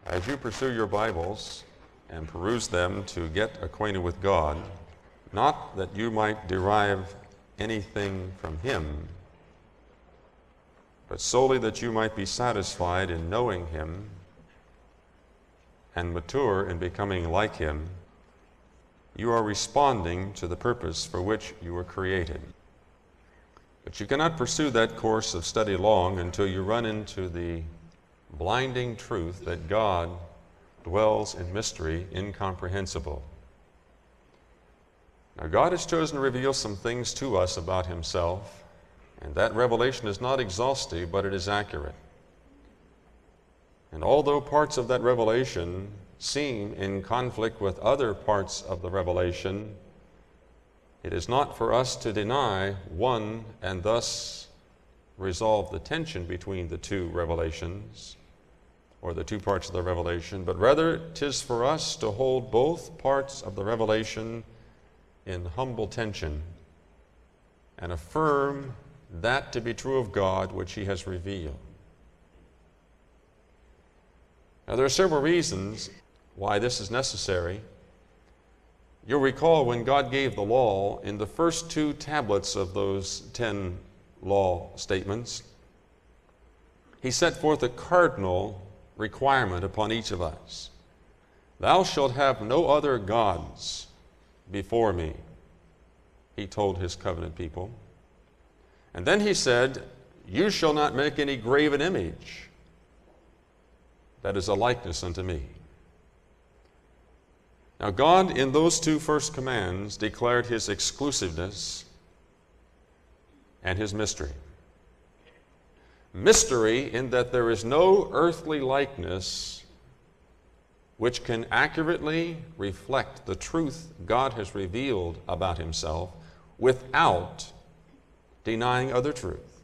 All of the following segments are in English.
As you pursue your Bibles and peruse them to get acquainted with God, not that you might derive anything from Him, but solely that you might be satisfied in knowing Him and mature in becoming like Him, you are responding to the purpose for which you were created. But you cannot pursue that course of study long until you run into the blinding truth that God dwells in mystery incomprehensible. Now, God has chosen to reveal some things to us about Himself, and that revelation is not exhaustive, but it is accurate. And although parts of that revelation seem in conflict with other parts of the revelation, it is not for us to deny one and thus resolve the tension between the two revelations, or the two parts of the revelation, but rather 'tis for us to hold both parts of the revelation in humble tension and affirm that to be true of God which He has revealed. Now, there are several reasons why this is necessary. You'll recall when God gave the law, in the first two tablets of those 10 law statements, He set forth a cardinal requirement upon each of us. Thou shalt have no other gods before me, He told His covenant people. And then He said, you shall not make any graven image that is a likeness unto me. Now, God, in those two first commands, declared His exclusiveness and His mystery. Mystery in that there is no earthly likeness which can accurately reflect the truth God has revealed about Himself without denying other truth.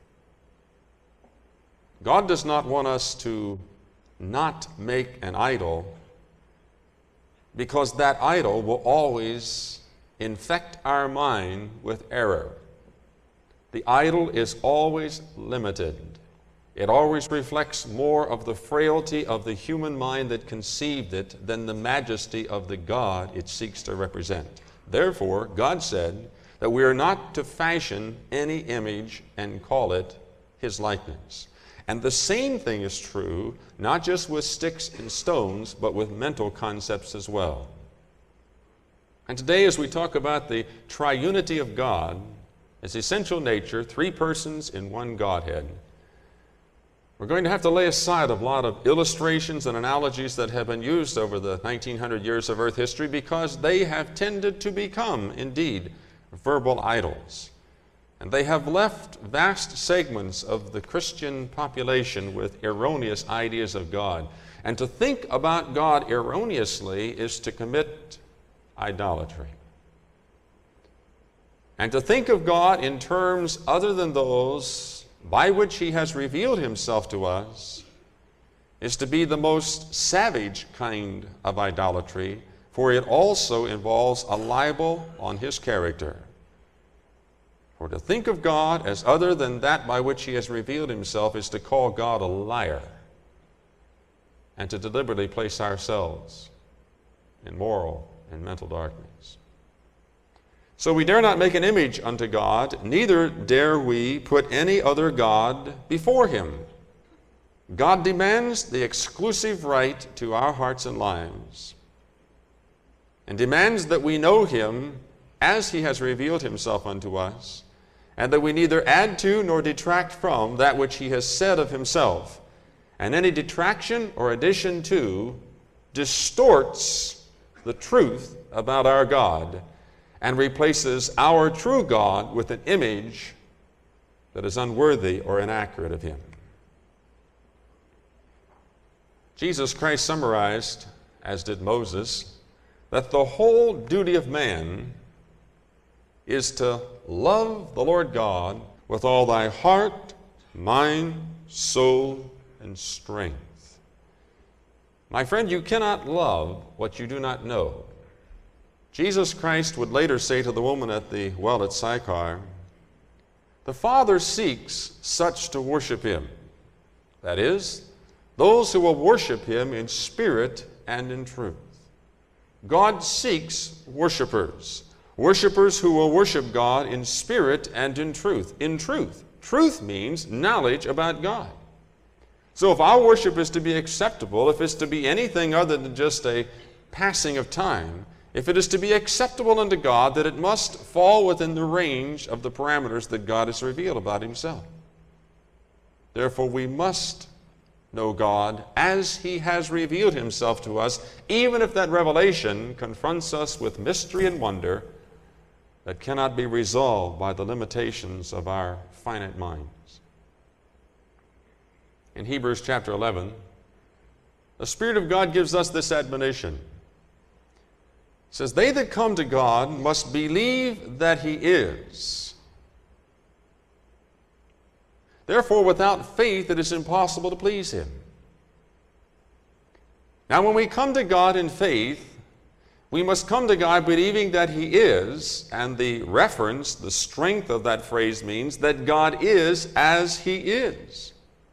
God does not want us to not make an idol, because that idol will always infect our mind with error. The idol is always limited. It always reflects more of the frailty of the human mind that conceived it than the majesty of the God it seeks to represent. Therefore, God said that we are not to fashion any image and call it His likeness. And the same thing is true, not just with sticks and stones, but with mental concepts as well. And today, as we talk about the triunity of God, His essential nature, three persons in one Godhead, we're going to have to lay aside a lot of illustrations and analogies that have been used over the 1900 years of Earth history, because they have tended to become, indeed, verbal idols. And they have left vast segments of the Christian population with erroneous ideas of God. And to think about God erroneously is to commit idolatry. And to think of God in terms other than those by which He has revealed Himself to us is to be the most savage kind of idolatry, for it also involves a libel on His character. For to think of God as other than that by which He has revealed Himself is to call God a liar, and to deliberately place ourselves in moral and mental darkness. So we dare not make an image unto God, neither dare we put any other God before Him. God demands the exclusive right to our hearts and lives, and demands that we know Him as He has revealed Himself unto us, and that we neither add to nor detract from that which He has said of Himself. And any detraction or addition to distorts the truth about our God and replaces our true God with an image that is unworthy or inaccurate of Him. Jesus Christ summarized, as did Moses, that the whole duty of man is to love the Lord God with all thy heart, mind, soul, and strength. My friend, you cannot love what you do not know. Jesus Christ would later say to the woman at the well at Sychar, the Father seeks such to worship Him. That is, those who will worship Him in spirit and in truth. God seeks worshipers, worshipers who will worship God in spirit and in truth. In truth. Truth means knowledge about God. So if our worship is to be acceptable, if it's to be anything other than just a passing of time, if it is to be acceptable unto God, that it must fall within the range of the parameters that God has revealed about Himself. Therefore, we must know God as He has revealed Himself to us, even if that revelation confronts us with mystery and wonder that cannot be resolved by the limitations of our finite minds. In Hebrews chapter 11, the Spirit of God gives us this admonition. It says, "They that come to God must believe that He is. Therefore, without faith it is impossible to please Him." Now, when we come to God in faith, we must come to God believing that He is, and the reference, the strength of that phrase means that God is as He is.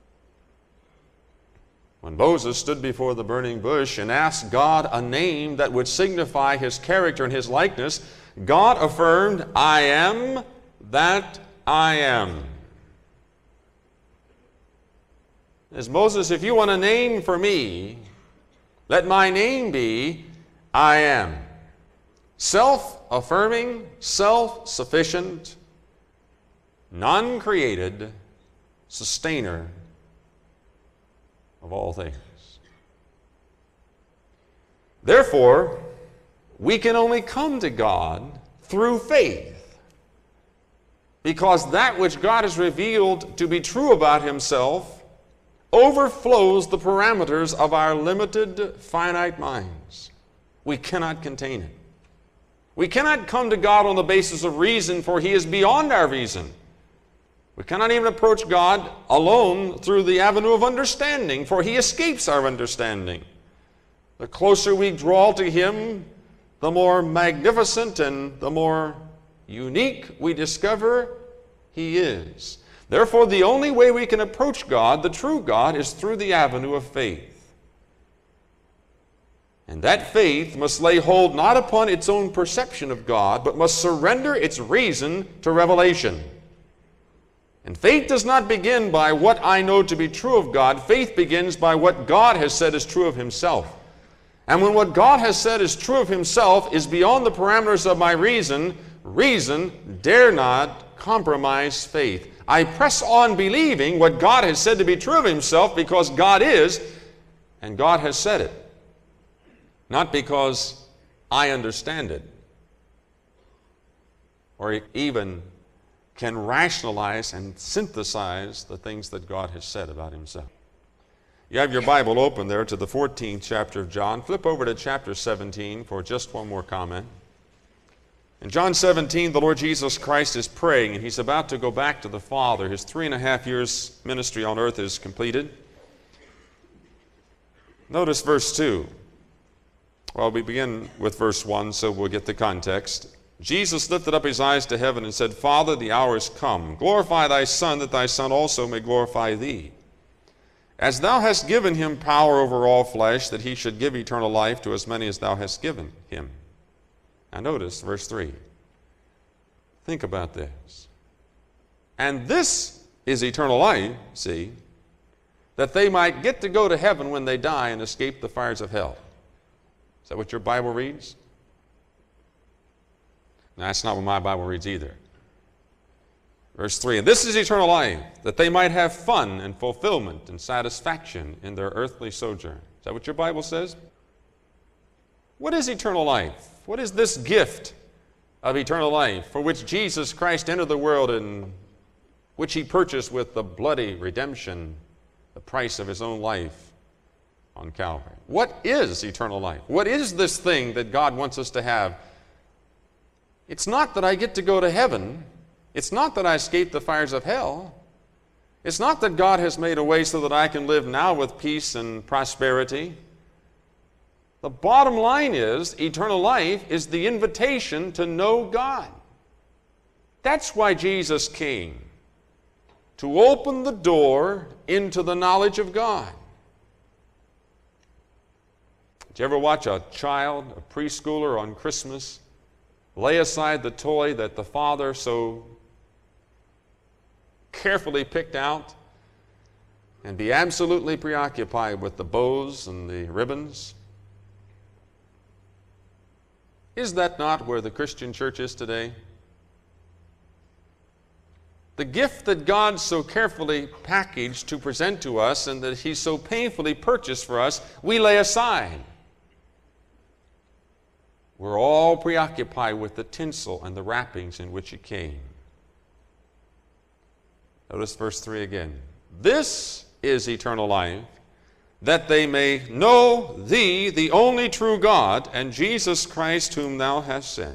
When Moses stood before the burning bush and asked God a name that would signify His character and His likeness, God affirmed, "I am that I am." As Moses, if you want a name for me, let my name be I am. Self-affirming, self-sufficient, non-created, sustainer of all things. Therefore, we can only come to God through faith, because that which God has revealed to be true about Himself overflows the parameters of our limited, finite minds. We cannot contain it. We cannot come to God on the basis of reason, for He is beyond our reason. We cannot even approach God alone through the avenue of understanding, for He escapes our understanding. The closer we draw to Him, the more magnificent and the more unique we discover He is. Therefore, the only way we can approach God, the true God, is through the avenue of faith. And that faith must lay hold not upon its own perception of God, but must surrender its reason to revelation. And faith does not begin by what I know to be true of God. Faith begins by what God has said is true of Himself. And when what God has said is true of Himself is beyond the parameters of my reason, reason dare not compromise faith. I press on believing what God has said to be true of Himself because God is, and God has said it. Not because I understand it, or even can rationalize and synthesize the things that God has said about Himself. You have your Bible open there to the 14th chapter of John. Flip over to chapter 17 for just one more comment. In John 17, the Lord Jesus Christ is praying, and He's about to go back to the Father. His 3.5 years ministry on earth is completed. Notice verse 2. Well, we begin with verse 1, so we'll get the context. Jesus lifted up His eyes to heaven and said, "Father, the hour is come. Glorify Thy Son, that Thy Son also may glorify Thee. As Thou hast given Him power over all flesh, that He should give eternal life to as many as Thou hast given Him." Now notice verse 3. Think about this. "And this is eternal life," see, "that they might get to go to heaven when they die and escape the fires of hell." Is that what your Bible reads? No, that's not what my Bible reads either. Verse 3, "And this is eternal life, that they might have fun and fulfillment and satisfaction in their earthly sojourn." Is that what your Bible says? What is eternal life? What is this gift of eternal life for which Jesus Christ entered the world and which He purchased with the bloody redemption, the price of His own life on Calvary? What is eternal life? What is this thing that God wants us to have? It's not that I get to go to heaven. It's not that I escape the fires of hell. It's not that God has made a way so that I can live now with peace and prosperity. The bottom line is, eternal life is the invitation to know God. That's why Jesus came, to open the door into the knowledge of God. Did you ever watch a child, a preschooler on Christmas, lay aside the toy that the father so carefully picked out and be absolutely preoccupied with the bows and the ribbons? Is that not where the Christian church is today? The gift that God so carefully packaged to present to us and that He so painfully purchased for us, we lay aside. We're all preoccupied with the tinsel and the wrappings in which it came. Notice verse 3 again. This is eternal life, that they may know Thee, the only true God, and Jesus Christ, whom Thou hast sent.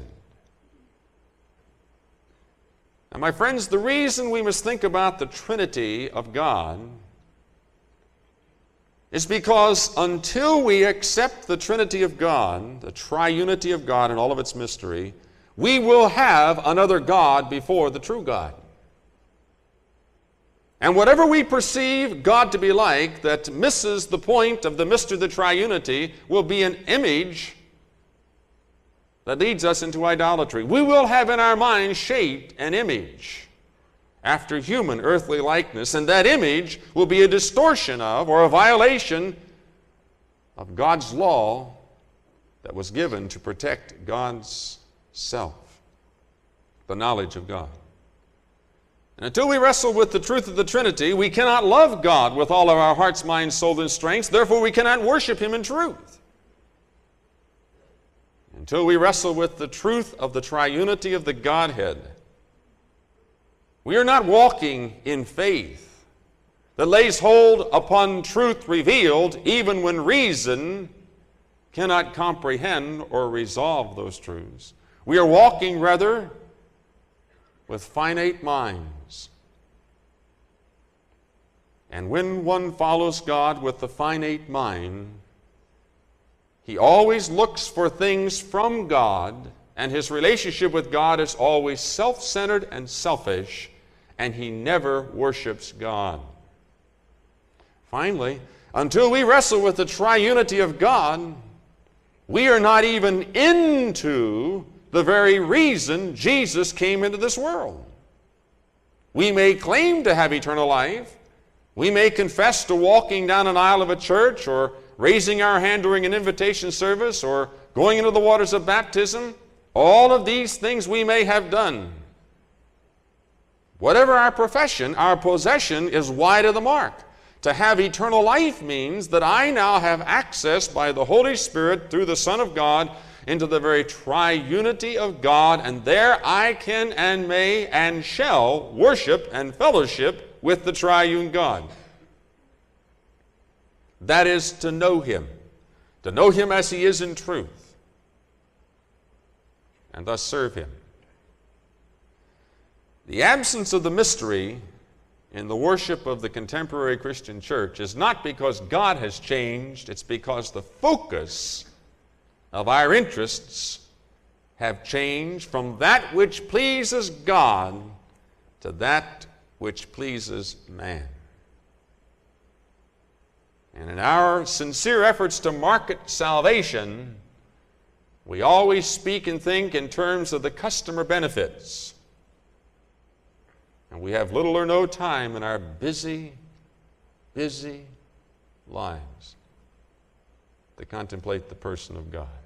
Now, my friends, the reason we must think about the Trinity of God is because until we accept the Trinity of God, the triunity of God and all of its mystery, we will have another God before the true God. And whatever we perceive God to be like that misses the point of the mystery of the triunity will be an image that leads us into idolatry. We will have in our minds shaped an image after human earthly likeness, and that image will be a distortion of or a violation of God's law that was given to protect God's self, the knowledge of God. And until we wrestle with the truth of the Trinity, we cannot love God with all of our hearts, minds, soul, and strength. Therefore, we cannot worship Him in truth. Until we wrestle with the truth of the triunity of the Godhead, we are not walking in faith that lays hold upon truth revealed even when reason cannot comprehend or resolve those truths. We are walking, rather, with finite minds. And when one follows God with the finite mind, he always looks for things from God, and his relationship with God is always self-centered and selfish, and he never worships God. Finally, until we wrestle with the triunity of God, we are not even into the very reason Jesus came into this world. We may claim to have eternal life. We may confess to walking down an aisle of a church or raising our hand during an invitation service or going into the waters of baptism. All of these things we may have done. Whatever our profession, our possession is wide of the mark. To have eternal life means that I now have access by the Holy Spirit through the Son of God into the very triunity of God, and there I can and may and shall worship and fellowship with the triune God. That is to know Him as He is in truth, and thus serve Him. The absence of the mystery in the worship of the contemporary Christian church is not because God has changed, it's because the focus of our interests have changed from that which pleases God to that which pleases man. And in our sincere efforts to market salvation, we always speak and think in terms of the customer benefits. And we have little or no time in our busy lives to contemplate the person of God.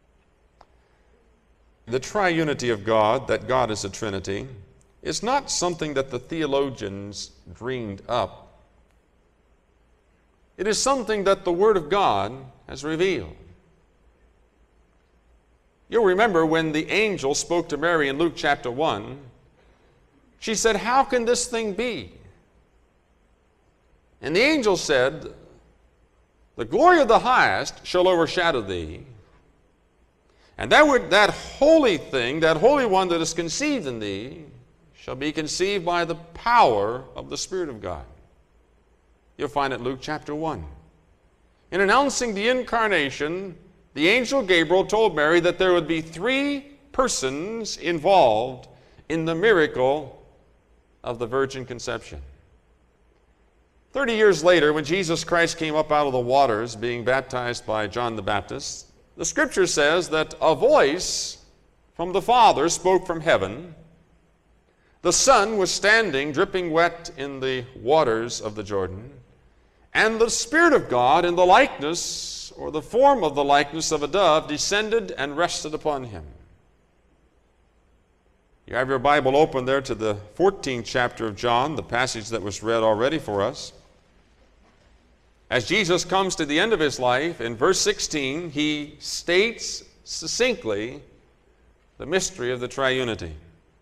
The triunity of God, that God is a Trinity, is not something that the theologians dreamed up. It is something that the Word of God has revealed. You'll remember when the angel spoke to Mary in Luke chapter 1, she said, "How can this thing be?" And the angel said, "The glory of the highest shall overshadow thee, and that holy thing, that Holy One that is conceived in thee, shall be conceived by the power of the Spirit of God." You'll find it in Luke chapter 1. In announcing the incarnation, the angel Gabriel told Mary that there would be 3 persons involved in the miracle of the virgin conception. 30 years later, when Jesus Christ came up out of the waters, being baptized by John the Baptist, the Scripture says that a voice from the Father spoke from heaven. The Son was standing, dripping wet in the waters of the Jordan, and the Spirit of God, in the likeness, or the form of the likeness of a dove, descended and rested upon him. You have your Bible open there to the 14th chapter of John, the passage that was read already for us. As Jesus comes to the end of his life, in verse 16, he states succinctly the mystery of the triunity.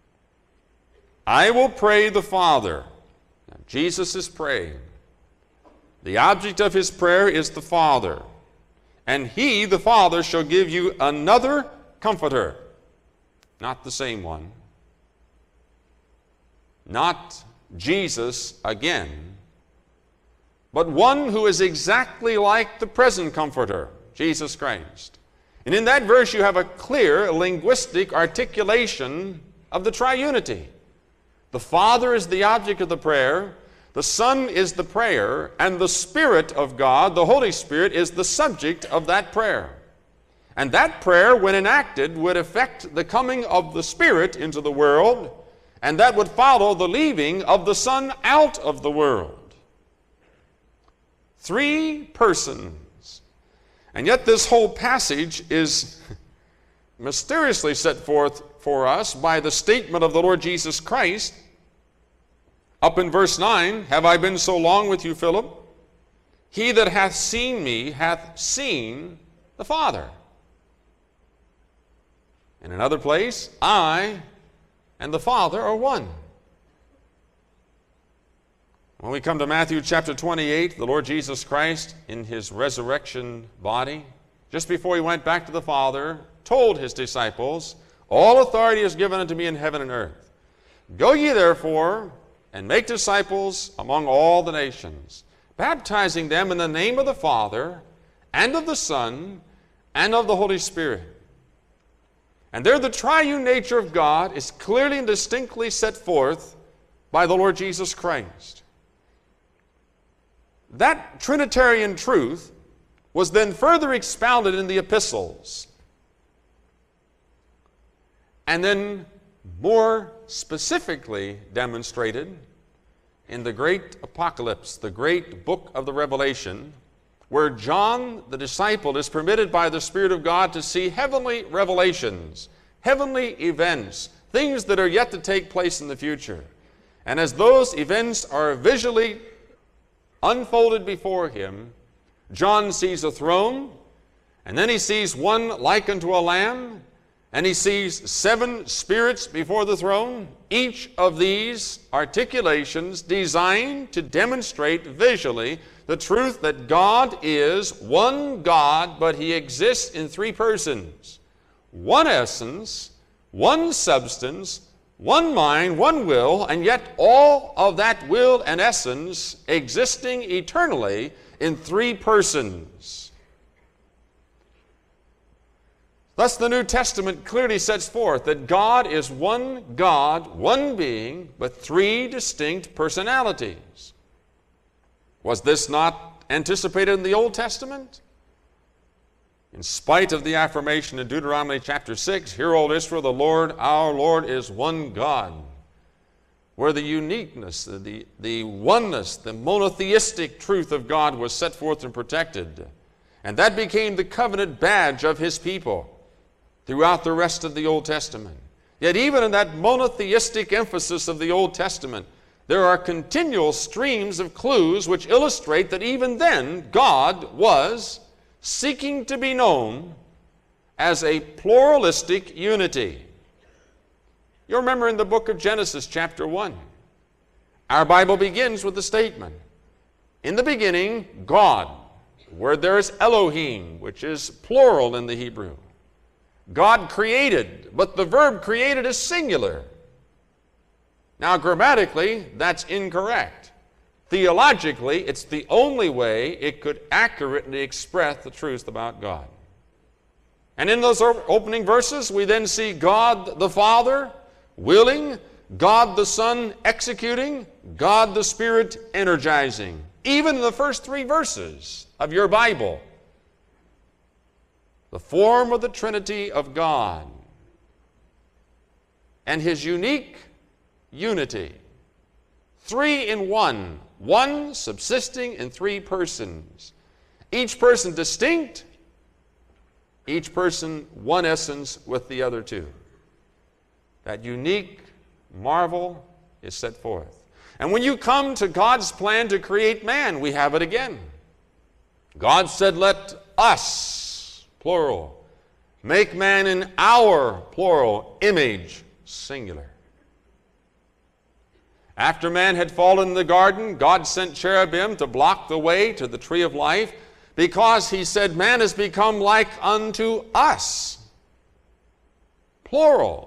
I will pray the Father. Now, Jesus is praying. The object of his prayer is the Father. And he, the Father, shall give you another comforter. Not the same one. Not Jesus again, but one who is exactly like the present Comforter, Jesus Christ. And in that verse you have a clear linguistic articulation of the triunity. The Father is the object of the prayer, the Son is the prayer, and the Spirit of God, the Holy Spirit, is the subject of that prayer. And that prayer, when enacted, would effect the coming of the Spirit into the world, and that would follow the leaving of the Son out of the world. Three persons. And yet this whole passage is mysteriously set forth for us by the statement of the Lord Jesus Christ. Up in verse 9, have I been so long with you, Philip? He that hath seen me hath seen the Father. In another place, I and the Father are one. When we come to Matthew chapter 28, the Lord Jesus Christ, in his resurrection body, just before he went back to the Father, told his disciples, all authority is given unto me in heaven and earth. Go ye therefore and make disciples among all the nations, baptizing them in the name of the Father and of the Son and of the Holy Spirit. And there the triune nature of God is clearly and distinctly set forth by the Lord Jesus Christ. That Trinitarian truth was then further expounded in the epistles, and then more specifically demonstrated in the great apocalypse, the great book of the Revelation, where John, the disciple, is permitted by the Spirit of God to see heavenly revelations, heavenly events, things that are yet to take place in the future. And as those events are visually unfolded before him, John sees a throne, and then he sees one like unto a lamb, and he sees 7 spirits before the throne, each of these articulations designed to demonstrate visually the truth that God is one God, but he exists in 3 persons. One essence, one substance, one mind, one will, and yet all of that will and essence existing eternally in 3 persons. Thus the New Testament clearly sets forth that God is one God, one being, but 3 distinct personalities. Was this not anticipated in the Old Testament? In spite of the affirmation in Deuteronomy chapter 6, hear, O Israel, the Lord, our Lord, is one God, where the uniqueness, the oneness, the monotheistic truth of God was set forth and protected. And that became the covenant badge of his people throughout the rest of the Old Testament. Yet even in that monotheistic emphasis of the Old Testament, there are continual streams of clues which illustrate that even then God was seeking to be known as a pluralistic unity. You remember in the book of Genesis chapter 1, our Bible begins with the statement, in the beginning, God, where there is Elohim, which is plural in the Hebrew. God created, but the verb created is singular. Now, grammatically, that's incorrect. Theologically, it's the only way it could accurately express the truth about God. And in those opening verses, we then see God the Father willing, God the Son executing, God the Spirit energizing. even in the first 3 verses of your Bible. The form of the Trinity of God and His unique unity. 3 in 1, one subsisting in 3 persons. Each person distinct, each person one essence with the other 2. That unique marvel is set forth. And when you come to God's plan to create man, we have it again. God said, "Let us," plural, "make man in our," plural, "image," singular. After man had fallen in the garden, God sent cherubim to block the way to the tree of life, because He said, "Man has become like unto us," plural.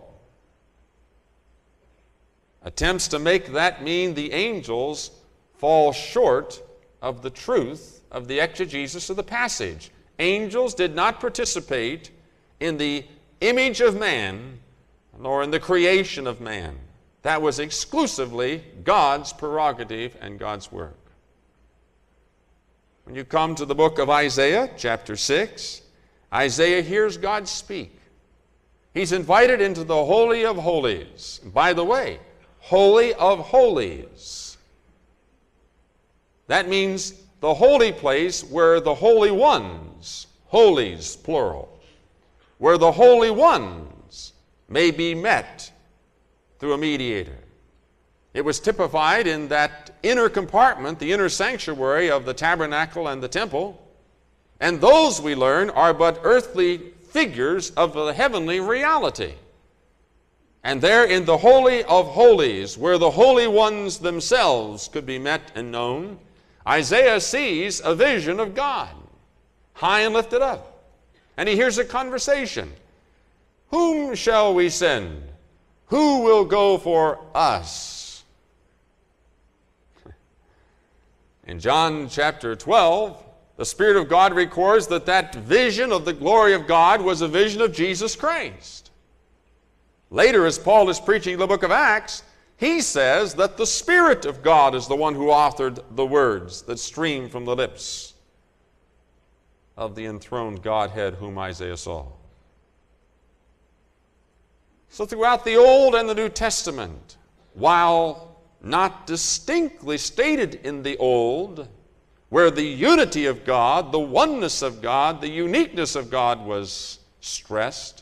Attempts to make that mean the angels fall short of the truth of the exegesis of the passage. Angels did not participate in the image of man, nor in the creation of man. That was exclusively God's prerogative and God's work. When you come to the book of Isaiah, chapter 6, Isaiah hears God speak. He's invited into the Holy of Holies. And by the way, Holy of Holies. That means the holy place where the holy ones, holies plural, where the holy ones may be met through a mediator. It was typified in that inner compartment, the inner sanctuary of the tabernacle and the temple. And those, we learn, are but earthly figures of the heavenly reality. And there in the Holy of Holies, where the holy ones themselves could be met and known, Isaiah sees a vision of God, high and lifted up. And he hears a conversation. "Whom shall we send? Who will go for us?" In John chapter 12, the Spirit of God records that that vision of the glory of God was a vision of Jesus Christ. Later, as Paul is preaching the book of Acts, he says that the Spirit of God is the one who authored the words that stream from the lips of the enthroned Godhead whom Isaiah saw. So throughout the Old and the New Testament, while not distinctly stated in the Old, where the unity of God, the oneness of God, the uniqueness of God was stressed,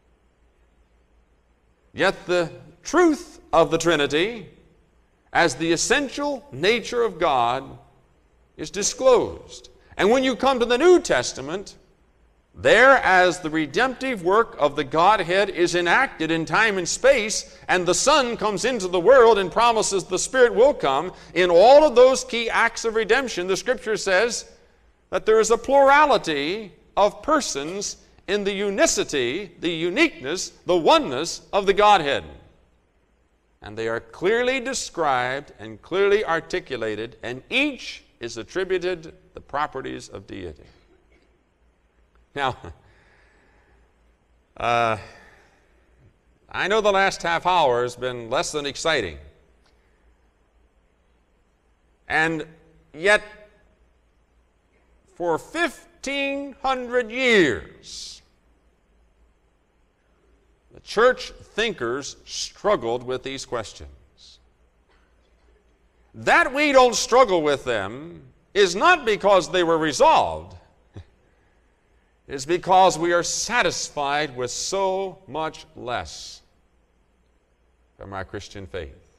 yet the truth of the Trinity as the essential nature of God is disclosed. And when you come to the New Testament, there as the redemptive work of the Godhead is enacted in time and space, and the Son comes into the world and promises the Spirit will come, in all of those key acts of redemption, the Scripture says that there is a plurality of persons in the unicity, the uniqueness, the oneness of the Godhead. And they are clearly described and clearly articulated, and each is attributed the properties of deity. Now, I know the last half hour has been less than exciting. And yet, for 1,500 years, the church thinkers struggled with these questions. That we don't struggle with them is not because they were resolved. It is because we are satisfied with so much less from our Christian faith.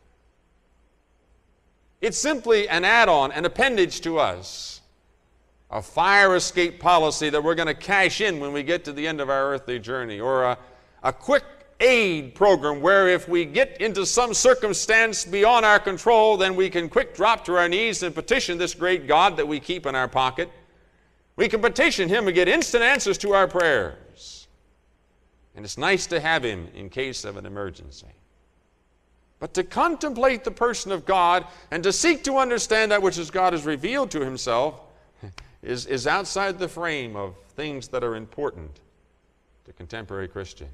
It's simply an add-on, an appendage to us, a fire escape policy that we're going to cash in when we get to the end of our earthly journey, or a quick aid program where if we get into some circumstance beyond our control, then we can quick drop to our knees and petition this great God that we keep in our pocket. We can petition Him and get instant answers to our prayers. And it's nice to have Him in case of an emergency. But to contemplate the person of God and to seek to understand that which God has revealed to Himself is outside the frame of things that are important to contemporary Christian.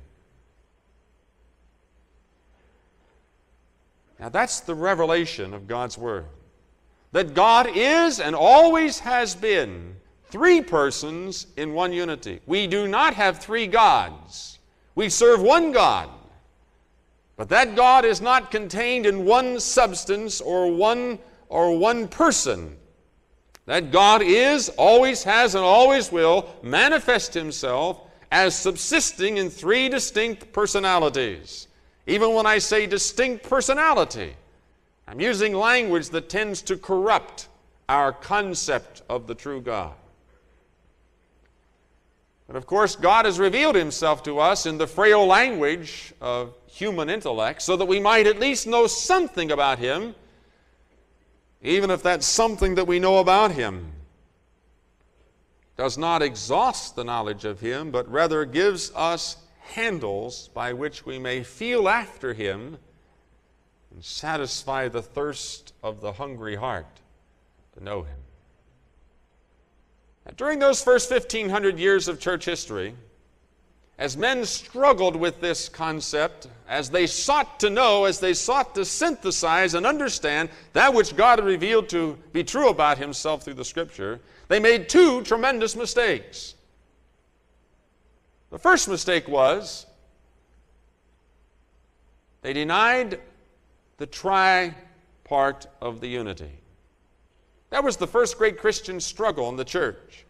Now that's the revelation of God's Word. that God is and always has been three persons in one unity. We do not have three gods. We serve one God. But that God is not contained in one substance or one person. That God is, always has, and always will manifest himself as subsisting in three distinct personalities. Even when I say distinct personality, I'm using language that tends to corrupt our concept of the true God. But of course, God has revealed himself to us in the frail language of human intellect so that we might at least know something about him, even if that something that we know about him does not exhaust the knowledge of him, but rather gives us handles by which we may feel after him and satisfy the thirst of the hungry heart to know him. Now, during those first 1,500 years of church history, as men struggled with this concept, as they sought to know, as they sought to synthesize and understand that which God had revealed to be true about himself through the Scripture, they made two tremendous mistakes. The first mistake was they denied the tri-part of the unity. That was the first great Christian struggle in the church.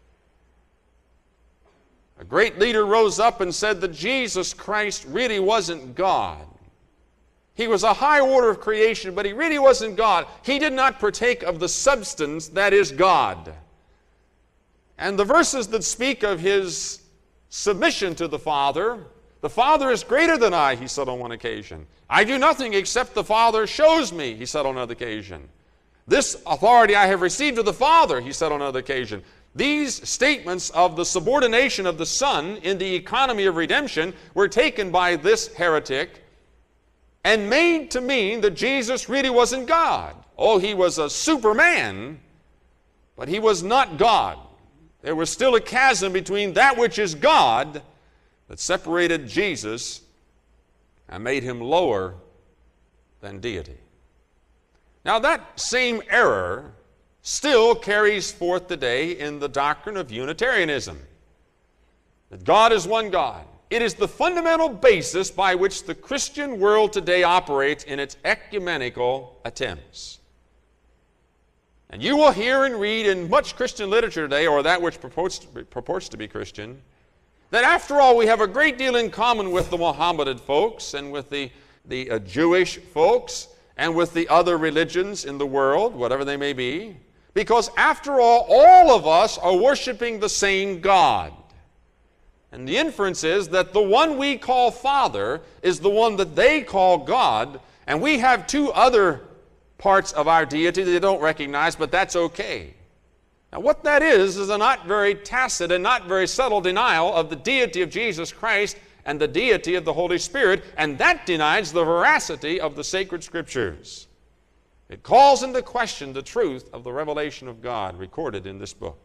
A great leader rose up and said that Jesus Christ really wasn't God. He was a high order of creation, but he really wasn't God. He did not partake of the substance that is God. And the verses that speak of his submission to the Father is greater than I, he said on one occasion. I do nothing except the Father shows me, he said on another occasion. This authority I have received of the Father, he said on another occasion. These statements of the subordination of the Son in the economy of redemption were taken by this heretic and made to mean that Jesus really wasn't God. Oh, he was a superman, but he was not God. There was still a chasm between that which is God that separated Jesus and made him lower than deity. Now that same error still carries forth today in the doctrine of Unitarianism, that God is one God. It is the fundamental basis by which the Christian world today operates in its ecumenical attempts. And you will hear and read in much Christian literature today, or that which purports to be Christian, that after all we have a great deal in common with the Mohammedan folks and with the Jewish folks and with the other religions in the world, whatever they may be, because after all of us are worshiping the same God. And the inference is that the one we call Father is the one that they call God, and we have two other parts of our deity that they don't recognize, but that's okay. Now what that is a not very tacit and not very subtle denial of the deity of Jesus Christ and the deity of the Holy Spirit, and that denies the veracity of the sacred Scriptures. It calls into question the truth of the revelation of God recorded in this book.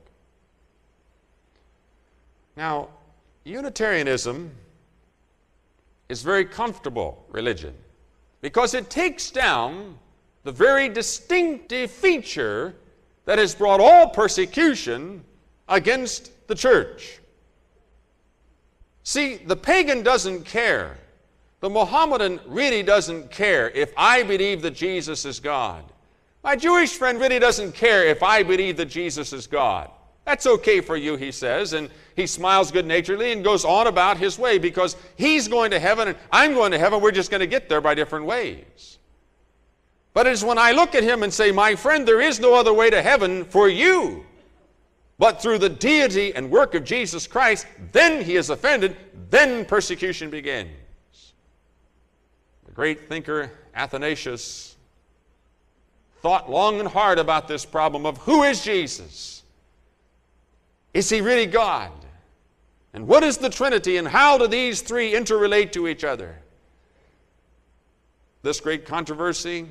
Now, Unitarianism is very comfortable religion because it takes down the very distinctive feature that has brought all persecution against the church. See, the pagan doesn't care. The Mohammedan really doesn't care if I believe that Jesus is God. My Jewish friend really doesn't care if I believe that Jesus is God. That's okay for you, he says, and he smiles good-naturedly and goes on about his way because he's going to heaven and I'm going to heaven. We're just going to get there by different ways. But it's when I look at him and say, my friend, there is no other way to heaven for you but through the deity and work of Jesus Christ, then he is offended, then persecution begins. The great thinker Athanasius thought long and hard about this problem of who is Jesus? Is he really God? And what is the Trinity, and how do these three interrelate to each other? This great controversy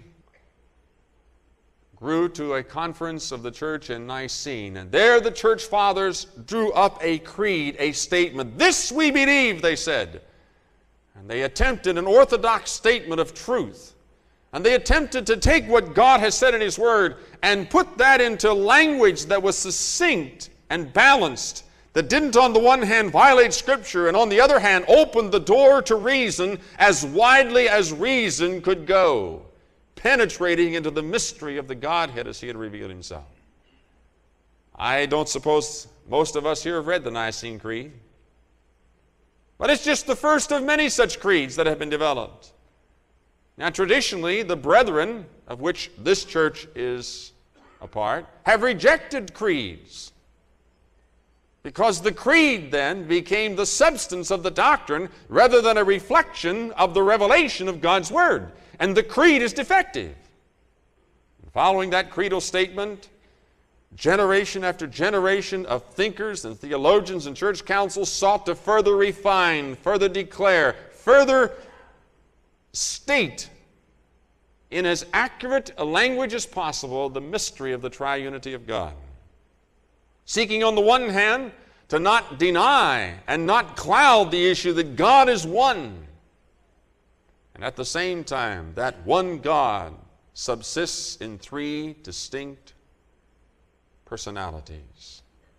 grew to a conference of the church in Nicene, and there the church fathers drew up a creed, a statement. This we believe, they said. And they attempted an orthodox statement of truth. And they attempted to take what God has said in His Word and put that into language that was succinct and balanced, that didn't on the one hand violate Scripture and on the other hand open the door to reason as widely as reason could go, penetrating into the mystery of the Godhead as He had revealed Himself. I don't suppose most of us here have read the Nicene Creed, but it's just the first of many such creeds that have been developed. Now, traditionally, the brethren, of which this church is a part, have rejected creeds, because the creed then became the substance of the doctrine rather than a reflection of the revelation of God's Word. And the creed is defective. Following that creedal statement, generation after generation of thinkers and theologians and church councils sought to further refine, further declare, further state in as accurate a language as possible the mystery of the triunity of God. Seeking on the one hand to not deny and not cloud the issue that God is one, and at the same time that one God subsists in three distinct personalities.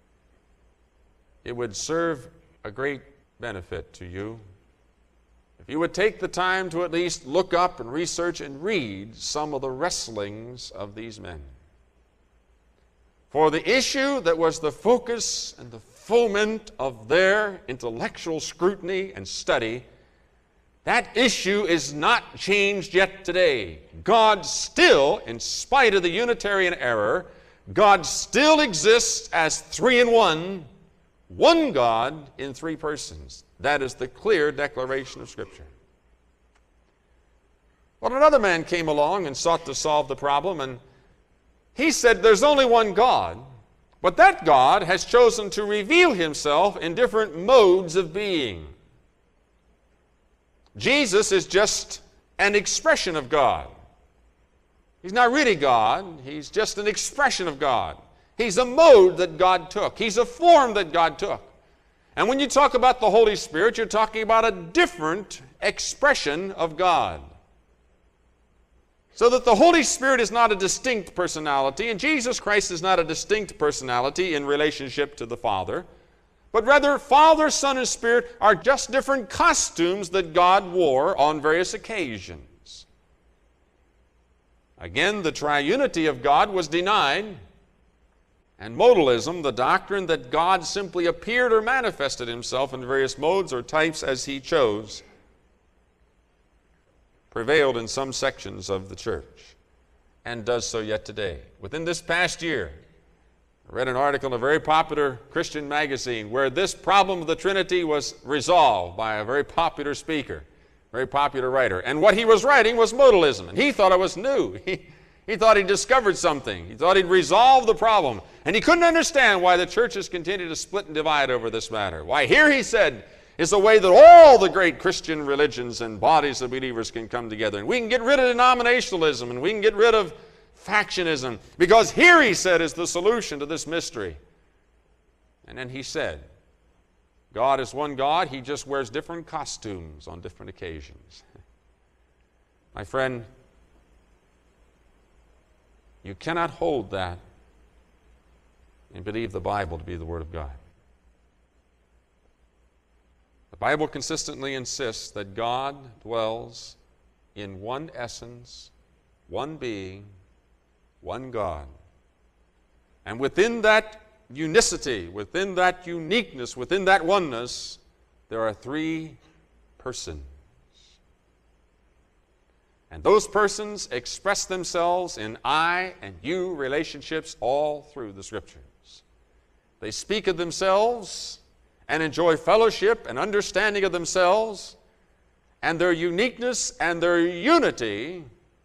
It would serve a great benefit to you if you would take the time to at least look up and research and read some of the wrestlings of these men. For the issue that was the focus and the foment of their intellectual scrutiny and study, that issue is not changed yet today. God still, in spite of the Unitarian error, God still exists as three in one God in three persons. That is the clear declaration of Scripture. Well, another man came along and sought to solve the problem, and he said there's only one God, but that God has chosen to reveal Himself in different modes of being. Jesus is just an expression of God. He's not really God. He's just an expression of God. He's a mode that God took. He's a form that God took. And when you talk about the Holy Spirit, you're talking about a different expression of God. So that the Holy Spirit is not a distinct personality, and Jesus Christ is not a distinct personality in relationship to the Father, but rather Father, Son, and Spirit are just different costumes that God wore on various occasions. Again, the triunity of God was denied, and modalism, the doctrine that God simply appeared or manifested Himself in various modes or types as He chose, prevailed in some sections of the church and does so yet today. Within this past year, I read an article in a very popular Christian magazine where this problem of the Trinity was resolved by a very popular speaker, very popular writer. And what he was writing was modalism, and he thought it was new. He thought he discovered something. He thought he'd resolved the problem. And he couldn't understand why the churches continue to split and divide over this matter. Why, here he said, is a way that all the great Christian religions and bodies of believers can come together. And we can get rid of denominationalism, and we can get rid of factionism, because here, he said, is the solution to this mystery. And then he said, God is one God. He just wears different costumes on different occasions. My friend, you cannot hold that and believe the Bible to be the Word of God. The Bible consistently insists that God dwells in one essence, one being, one God. And within that unicity, within that uniqueness, within that oneness, there are three persons. And those persons express themselves in I and you relationships all through the Scriptures. They speak of themselves and enjoy fellowship and understanding of themselves, and their uniqueness and their unity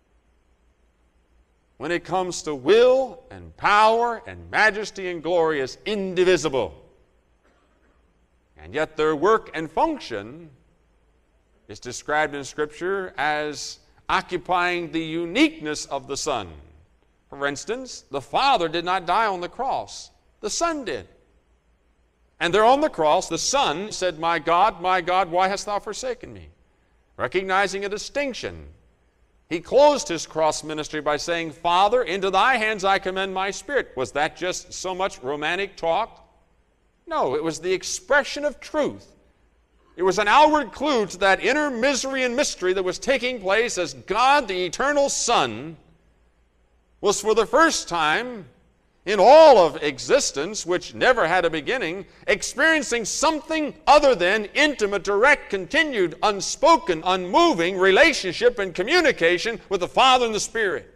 when it comes to will and power and majesty and glory is indivisible. And yet their work and function is described in Scripture as occupying the uniqueness of the Son. For instance, the Father did not die on the cross. The Son did. And there on the cross, the Son said, my God, why hast thou forsaken me? Recognizing a distinction He closed his cross ministry by saying, Father, into thy hands I commend my spirit. Was that just so much romantic talk? No, it was the expression of truth. It was an outward clue to that inner misery and mystery that was taking place as God, the eternal Son, was for the first time in all of existence, which never had a beginning, experiencing something other than intimate, direct, continued, unspoken, unmoving relationship and communication with the Father and the Spirit.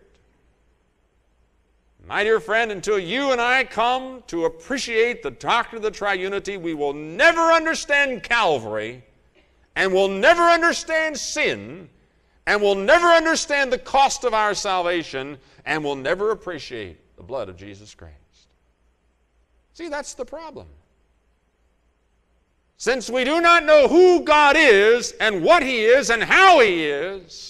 My dear friend, until you and I come to appreciate the doctrine of the triunity, we will never understand Calvary, and we'll never understand sin, and we'll never understand the cost of our salvation, and we'll never appreciate the blood of Jesus Christ. See, that's the problem. Since we do not know who God is and what He is and how He is,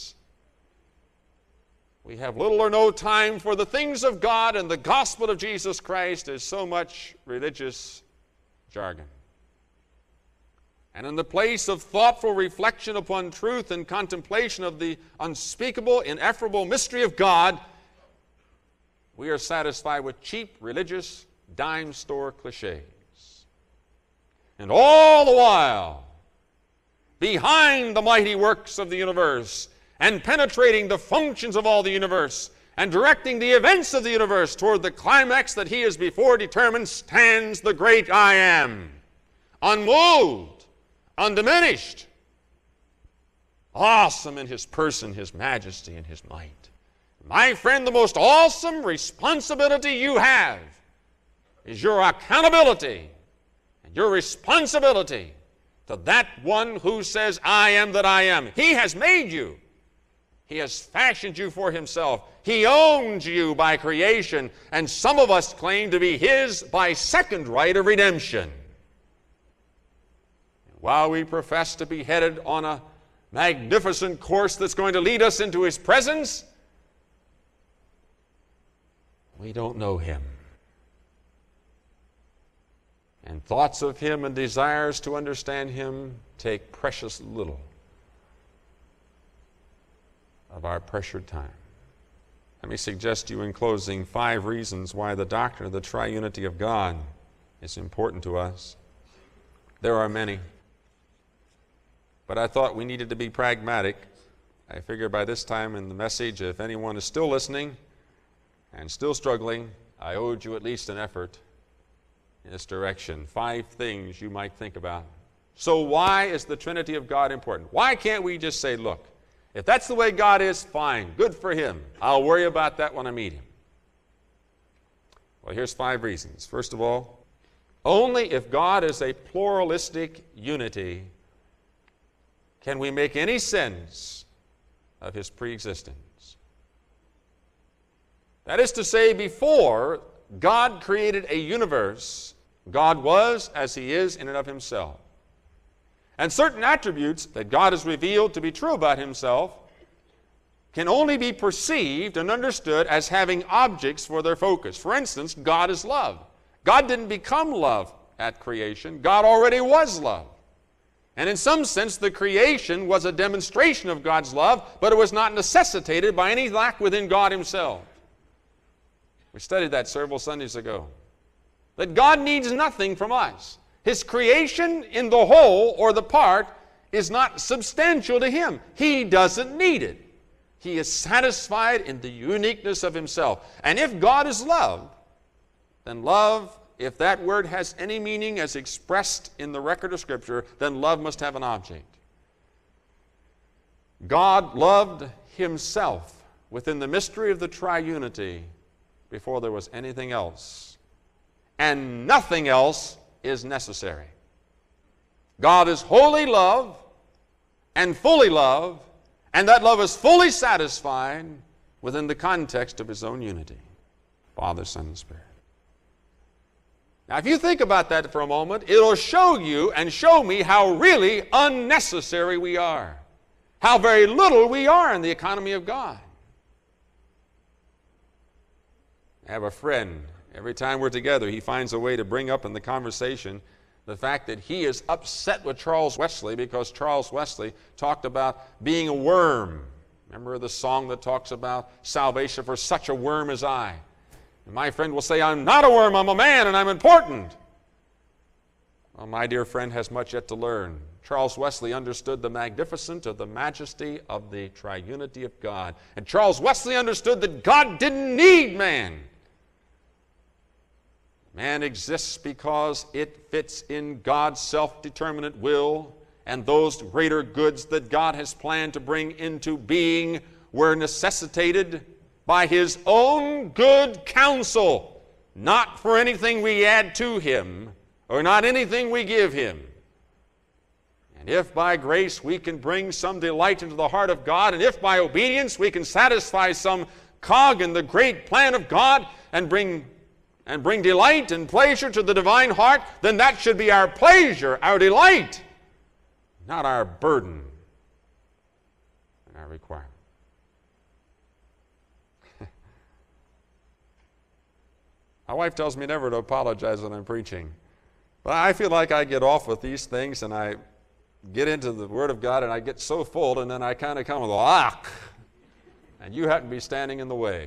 we have little or no time for the things of God, and the gospel of Jesus Christ is so much religious jargon. And in the place of thoughtful reflection upon truth and contemplation of the unspeakable, ineffable mystery of God, we are satisfied with cheap, religious, dime store cliches. And all the while, behind the mighty works of the universe, and penetrating the functions of all the universe, and directing the events of the universe toward the climax that He has before determined, stands the great I Am, unmoved, undiminished, awesome in His person, His majesty, and His might. My friend, the most awesome responsibility you have is your accountability and your responsibility to that one who says, I am that I am. He has made you. He has fashioned you for Himself. He owns you by creation, and some of us claim to be His by second right of redemption. And while we profess to be headed on a magnificent course that's going to lead us into His presence, we don't know Him. And thoughts of Him and desires to understand Him take precious little of our pressured time. Let me suggest to you in closing 5 reasons why the doctrine of the triunity of God is important to us. There are many, but I thought we needed to be pragmatic. I figure by this time in the message, if anyone is still listening and still struggling, I owed you at least an effort in this direction. 5 things you might think about. So why is the Trinity of God important? Why can't we just say, look, if that's the way God is, fine, good for Him. I'll worry about that when I meet Him. Well, here's 5 reasons. First of all, only if God is a pluralistic unity can we make any sense of His preexistence. That is to say, before God created a universe, God was as He is in and of Himself. And certain attributes that God has revealed to be true about Himself can only be perceived and understood as having objects for their focus. For instance, God is love. God didn't become love at creation. God already was love. And in some sense, the creation was a demonstration of God's love, but it was not necessitated by any lack within God Himself. We studied that several Sundays ago. That God needs nothing from us. His creation in the whole or the part is not substantial to Him. He doesn't need it. He is satisfied in the uniqueness of Himself. And if God is love, then love, if that word has any meaning as expressed in the record of Scripture, then love must have an object. God loved Himself within the mystery of the triunity before there was anything else. And nothing else is necessary. God is wholly love and fully love, and that love is fully satisfied within the context of His own unity, Father, Son, and Spirit. Now, if you think about that for a moment, it'll show you and show me how really unnecessary we are, how very little we are in the economy of God. I have a friend. Every time we're together, he finds a way to bring up in the conversation the fact that he is upset with Charles Wesley because Charles Wesley talked about being a worm Remember the song that talks about salvation for such a worm as I? And my friend will say, I'm not a worm, I'm a man, and I'm important. Well, my dear friend has much yet to learn. Charles Wesley understood the magnificence of the majesty of the triunity of God. And Charles Wesley understood that God didn't need man. Man exists because it fits in God's self-determinate will, and those greater goods that God has planned to bring into being were necessitated by His own good counsel, not for anything we add to Him or not anything we give Him. And if by grace we can bring some delight into the heart of God, and if by obedience we can satisfy some cog in the great plan of God and bring delight and pleasure to the divine heart, then that should be our pleasure, our delight, not our burden and our requirement. My wife tells me never to apologize when I'm preaching. But I feel like I get off with these things and I get into the Word of God and I get so full, and then I kind of come with and you happen to be standing in the way.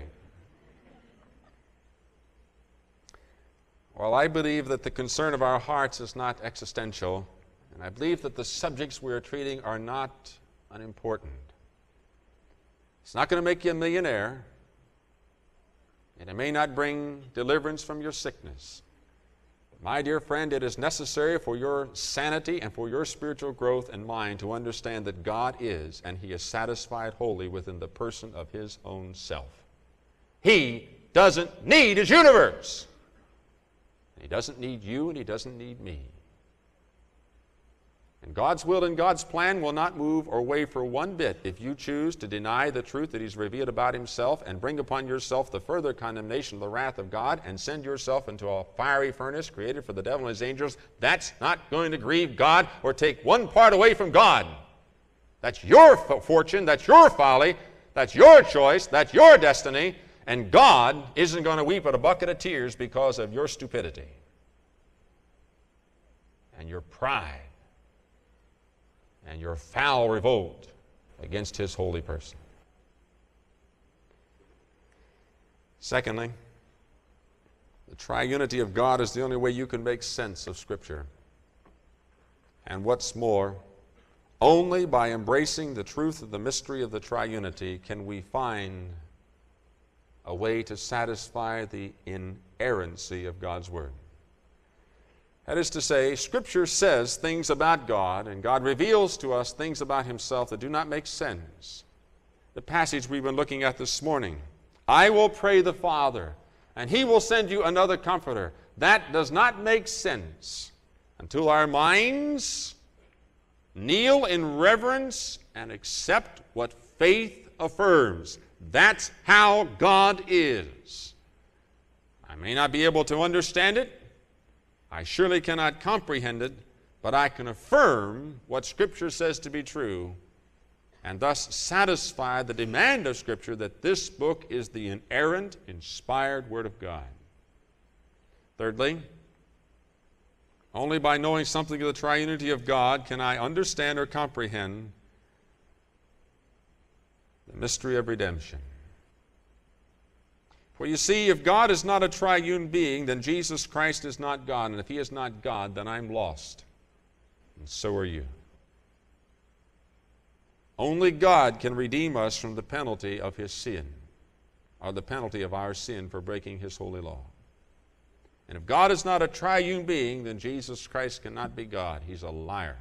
Well, I believe that the concern of our hearts is not existential, and I believe that the subjects we are treating are not unimportant. It's not going to make you a millionaire, and it may not bring deliverance from your sickness. My dear friend, it is necessary for your sanity and for your spiritual growth and mind to understand that God is, and He is satisfied wholly within the person of His own self. He doesn't need His universe. He doesn't need you, and He doesn't need me. And God's will and God's plan will not move or waver one bit if you choose to deny the truth that He's revealed about Himself and bring upon yourself the further condemnation of the wrath of God and send yourself into a fiery furnace created for the devil and his angels. That's not going to grieve God or take one part away from God. That's your fortune, that's your folly, that's your choice, that's your destiny, and God isn't going to weep at a bucket of tears because of your stupidity and your pride and your foul revolt against His holy person. Secondly, the triunity of God is the only way you can make sense of Scripture. And what's more, only by embracing the truth of the mystery of the triunity can we find a way to satisfy the inerrancy of God's Word. That is to say, Scripture says things about God, and God reveals to us things about Himself that do not make sense. The passage we've been looking at this morning, I will pray the Father, and He will send you another Comforter. That does not make sense until our minds kneel in reverence and accept what faith affirms. That's how God is. I may not be able to understand it. I surely cannot comprehend it, but I can affirm what Scripture says to be true, and thus satisfy the demand of Scripture that this book is the inerrant, inspired Word of God. Thirdly, only by knowing something of the triunity of God can I understand or comprehend the mystery of redemption. For you see, if God is not a triune being, then Jesus Christ is not God. And if He is not God, then I'm lost. And so are you. Only God can redeem us from the penalty of His sin, or the penalty of our sin for breaking His holy law. And if God is not a triune being, then Jesus Christ cannot be God. He's a liar.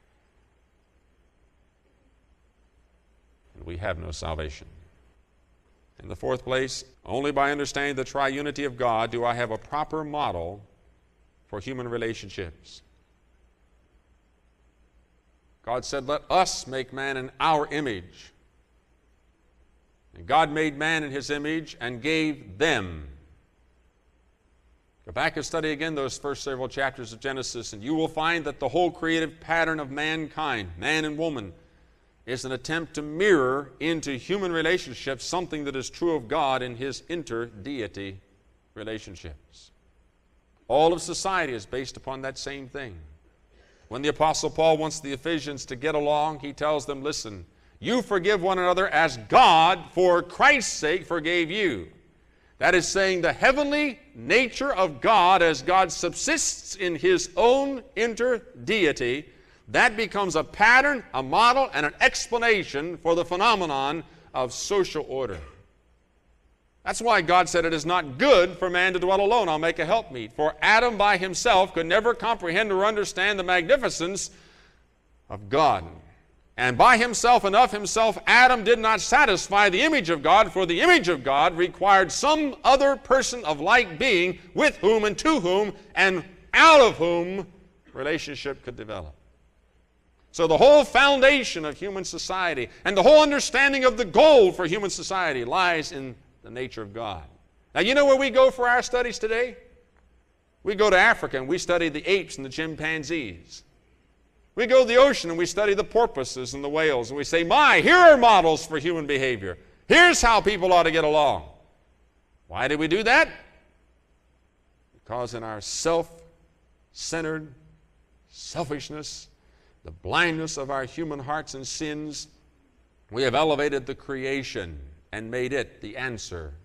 And we have no salvation. In the fourth place, only by understanding the triunity of God do I have a proper model for human relationships. God said, let us make man in our image. And God made man in His image and gave them. Go back and study again those first several chapters of Genesis, and you will find that the whole creative pattern of mankind, man and woman, is an attempt to mirror into human relationships something that is true of God in His inter-deity relationships. All of society is based upon that same thing. When the Apostle Paul wants the Ephesians to get along, he tells them, listen, you forgive one another as God, for Christ's sake, forgave you. That is saying the heavenly nature of God, as God subsists in His own inter-deity, that becomes a pattern, a model, and an explanation for the phenomenon of social order. That's why God said it is not good for man to dwell alone. I'll make a helpmeet. For Adam by himself could never comprehend or understand the magnificence of God. And by himself and of himself, Adam did not satisfy the image of God, for the image of God required some other person of like being with whom and to whom and out of whom relationship could develop. So the whole foundation of human society and the whole understanding of the goal for human society lies in the nature of God. Now, you know where we go for our studies today? We go to Africa and we study the apes and the chimpanzees. We go to the ocean and we study the porpoises and the whales, and we say, my, here are models for human behavior. Here's how people ought to get along. Why did we do that? Because in our self-centered selfishness, the blindness of our human hearts and sins, we have elevated the creation and made it the answer.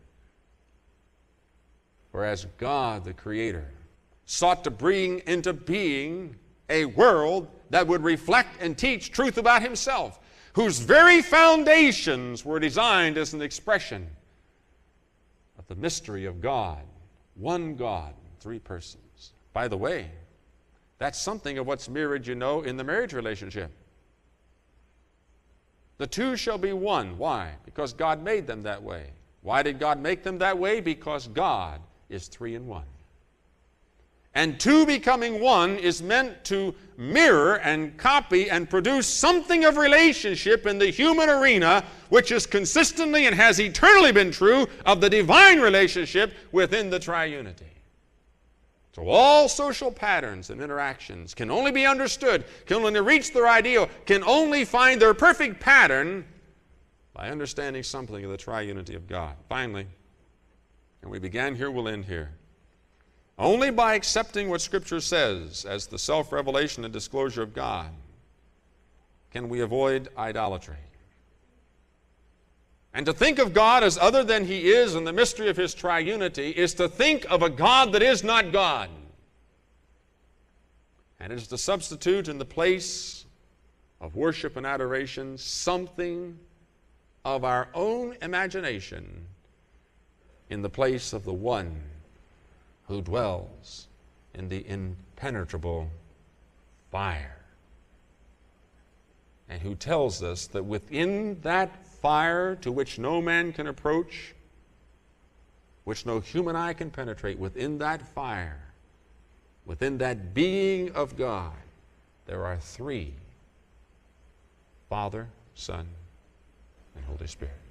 Whereas God, the Creator, sought to bring into being a world that would reflect and teach truth about Himself, whose very foundations were designed as an expression of the mystery of God, one God, three persons. By the way, that's something of what's mirrored, you know, in the marriage relationship. The two shall be one. Why? Because God made them that way. Why did God make them that way? Because God is three in one. And two becoming one is meant to mirror and copy and produce something of relationship in the human arena, which is consistently and has eternally been true of the divine relationship within the triunity. So all social patterns and interactions can only be understood, can only reach their ideal, can only find their perfect pattern by understanding something of the triunity of God. Finally, and we began here, we'll end here. Only by accepting what Scripture says as the self-revelation and disclosure of God can we avoid idolatry. And to think of God as other than He is in the mystery of His triunity is to think of a God that is not God. And it is to substitute in the place of worship and adoration something of our own imagination in the place of the one who dwells in the impenetrable fire, and who tells us that within that fire to which no man can approach, which no human eye can penetrate, within that fire, within that being of God, there are three: Father, Son, and Holy Spirit.